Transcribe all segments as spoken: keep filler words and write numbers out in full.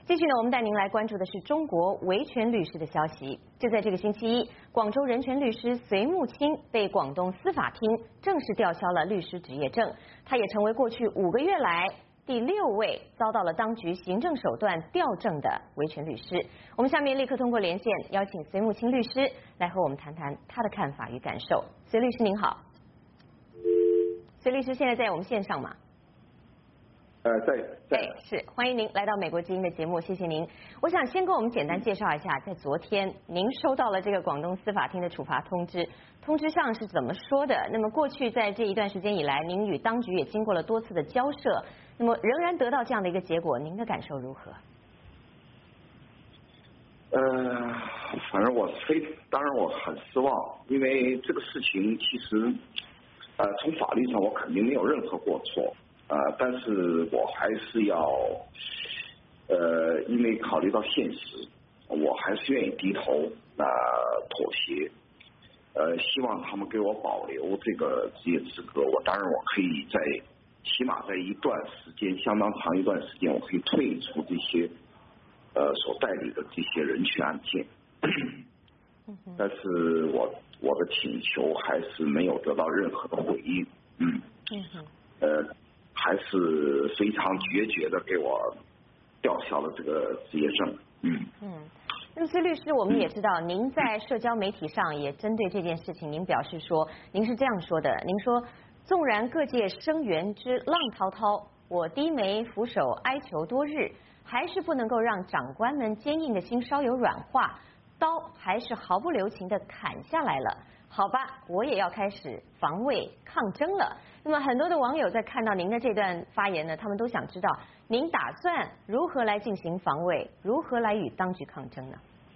继续呢，我们带您来关注的是中国维权律师的消息。就在这个星期一，广州人权律师隋木青被广东司法厅正式吊销了律师执业证，他也成为过去五个月来第六位遭到了当局行政手段吊证的维权律师。我们下面立刻通过连线邀请隋木青律师来和我们谈谈他的看法与感受。隋律师您好。隋律师现在在我们线上吗？ 呃，在在、 哎、是欢迎您来到美国之音的节目，谢谢您。我想先跟我们简单介绍一下，在昨天您收到了这个广东司法厅的处罚通知，通知上是怎么说的？那么过去在这一段时间以来，您与当局也经过了多次的交涉，那么仍然得到这样的一个结果，您的感受如何？ 呃，反正我非当然我很失望，因为这个事情其实呃从法律上我肯定没有任何过错。呃，但是我还是要，呃，因为考虑到现实，我还是愿意低头，呃，妥协，呃，希望他们给我保留这个职业资格。我当然我可以在起码在一段时间，相当长一段时间，我可以退出这些呃所代理的这些人权案件。但是我我的请求还是没有得到任何的回应。嗯。嗯呃。还是非常决绝的给我吊销了这个职业证。嗯嗯，那么隋律师，我们也知道您在社交媒体上也针对这件事情，您表示说，您是这样说的，您说，纵然各界声援之浪滔滔，我低眉俯首哀求多日，还是不能够让长官们坚硬的心稍有软化，刀还是毫不留情的砍下来了。好吧，我也要开始防卫抗争了。那么很多的网友在看到您的这段发言呢，他们都想知道您打算如何来进行防卫，如何来与当局抗争呢？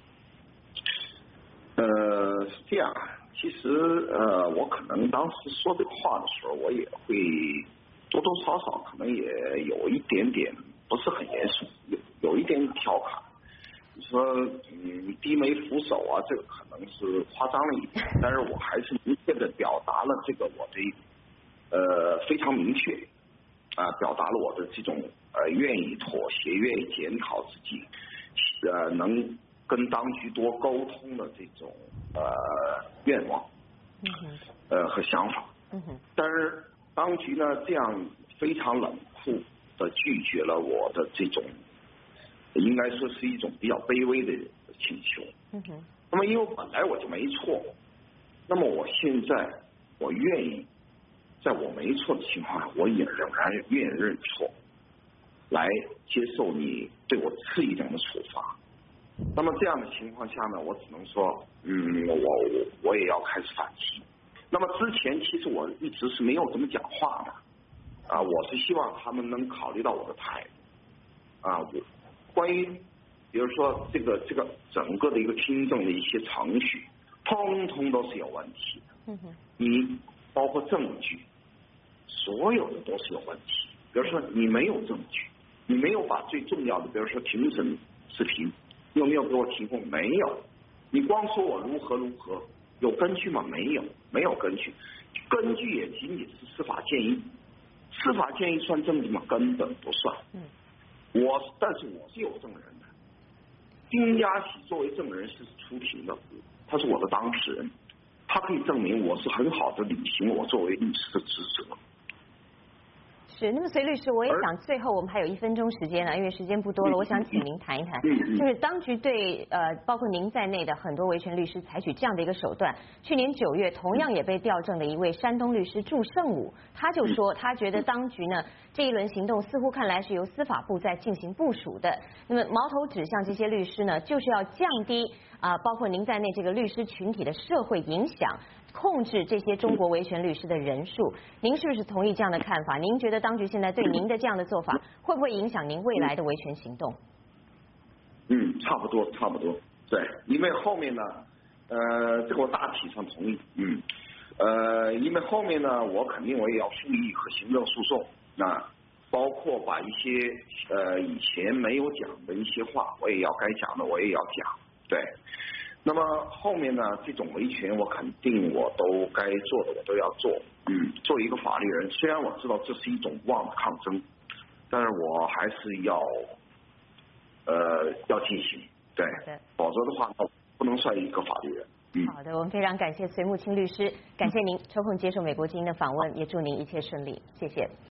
呃，是这样，其实呃，我可能当时说这个话的时候，我也会多多少少可能也有一点点不是很严肃，有有一点点调侃。你说嗯低眉俯首啊，这个可能是夸张了一点，但是我还是明确的表达了这个我的呃非常明确啊、呃，表达了我的这种呃愿意妥协、愿意检讨自己，呃能跟当局多沟通的这种呃愿望，嗯哼，呃和想法，嗯哼，但是当局呢这样非常冷酷的拒绝了我的这种。应该说是一种比较卑微的请求。嗯哼。那么因为本来我就没错，那么我现在我愿意在我没错的情况下，我也仍然愿意认错，来接受你对我次一等的处罚。那么这样的情况下呢，我只能说，嗯，我我我也要开始反击。那么之前其实我一直是没有这么讲话的，啊，我是希望他们能考虑到我的态度，啊，我。关于，比如说这个这个整个的一个听证的一些程序，通通都是有问题的。嗯哼。你包括证据，所有的都是有问题。比如说你没有证据，你没有把最重要的，比如说庭审视频，你有没有给我提供？没有。你光说我如何如何，有根据吗？没有，没有根据。根据也仅仅是司法建议，司法建议算证据吗？根本不算。嗯。我但是我是有证人的，丁家喜作为证人是出庭的，他是我的当事人，他可以证明我是很好的履行我作为律师的职责。 是，那么隋律师，我也想最后我们还有一分钟时间呢，因为时间不多了，我想请您谈一谈，就是当局对呃包括您在内的很多维权律师采取这样的一个手段。去年九月，同样也被吊证的一位山东律师祝胜武，他就说他觉得当局呢这一轮行动似乎看来是由司法部在进行部署的，那么矛头指向这些律师呢，就是要降低啊、呃、包括您在内这个律师群体的社会影响。控制这些中国维权律师的人数，您是不是同意这样的看法？您觉得当局现在对您的这样的做法，会不会影响您未来的维权行动？ 嗯，差不多，差不多。对，因为后面呢，呃，这个我大体上同意。嗯，呃，因为后面呢，我肯定我也要复议和行政诉讼，那包括把一些呃以前没有讲的一些话，我也要该讲的我也要讲。对。那么后面呢，这种维权我肯定我都该做的我都要做。嗯，作为一个法律人，虽然我知道这是一种无望的抗争，但是我还是要呃要进行，对，否则的话不能算一个法律人。 嗯，好的，我们非常感谢隋木青律师，感谢您抽空接受美国之音的访问，也祝您一切顺利，谢谢。